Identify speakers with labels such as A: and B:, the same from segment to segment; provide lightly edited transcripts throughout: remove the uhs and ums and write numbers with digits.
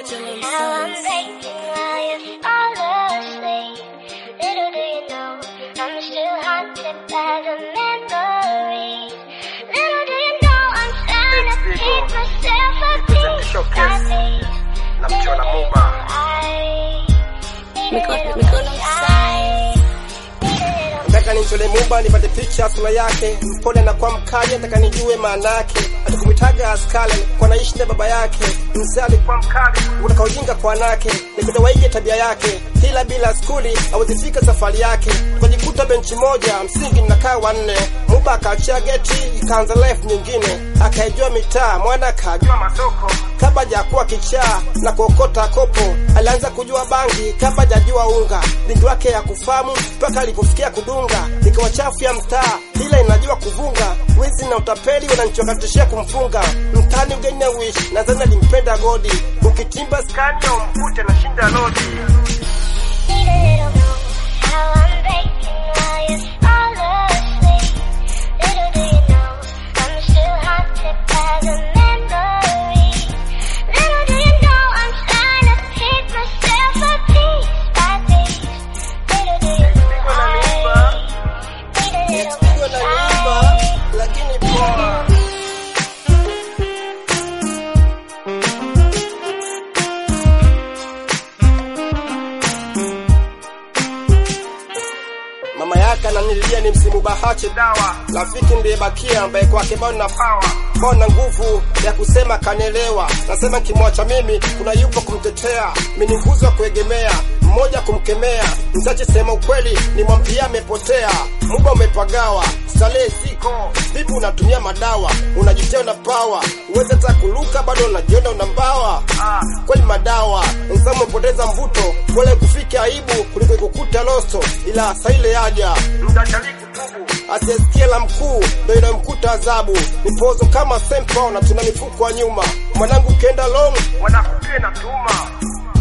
A: Nataka nimtole Muba nipate picha sura yake, mpole na kwa mkali, nataka nijue maana yake. Atakumitaga askale kwa naishi na baba yake, msali kwa mkali, unataka ujinga kwa nake, nipende waige tabia yake, hila bila skuli hawezifika safari yake. Tukajikuta benchi moja msingi mnakaa wanne, Muba akaachia geti ikaanza life nyingine, akaijua mitaa mwana akajua masoko, kabla hajakuwa kichaa na kuokota kopo, alianza kujua bangi kabla hajajua unga, lingi wake ya kufahamu mpaka alipofikia kudunga, ikawa chafu ya mtaa ila inajua kuvunga, wizi na utapeli wananichokatishia kumfunga, mtani ugeni wish na zana limpenda godi, ukitimba skani au mkute na shinda lodi. Mama yake ananilia ni msimu bahache dawa, rafiki ndiye bakia ambaye kwake bado na power, bona nguvu ya kusema kanelewa, nasema kimwacha mimi kuna yupo kumtetea, mimi nguzo ya kuegemea, mmoja kumkemea, mzache sema ukweli nimwambia amepotea, Muba umepagawa, starehe ziko, vipi unatumia madawa, unajitea na power, uweze hata kuluka bado unajiona unambawa, kweli madawa, nsamu mpoteza mvuto, kwele kufika aibu kuliko kukuta loso, ila saile aja, mdachali kutubu, asiyesikia la mkuu, ndo inamkuta azabu, nipozo kama sempa na tuna mifuko wa nyuma, mwanangu kenda long, wanakupia na tuma.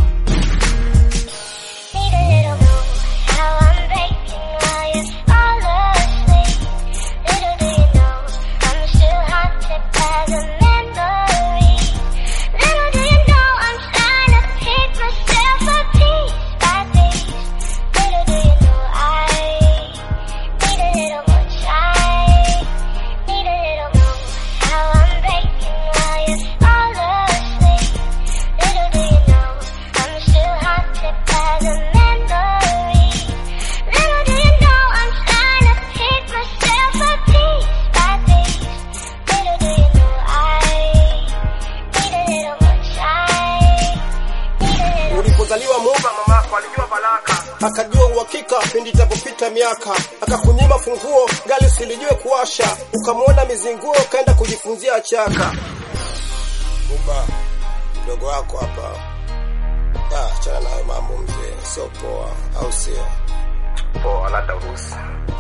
A: Ulipozaliwa Muba mamako alijua baraka, akajua uhakika pindi itapopita miaka, akakunyima funguo gari usilijue kuwasha, ukamuona mizinguo kaenda kujifunzia chaka. Muba mdogo wako hapa, achana na mambo mzee, sio poa au sio? Poa, lada urusi.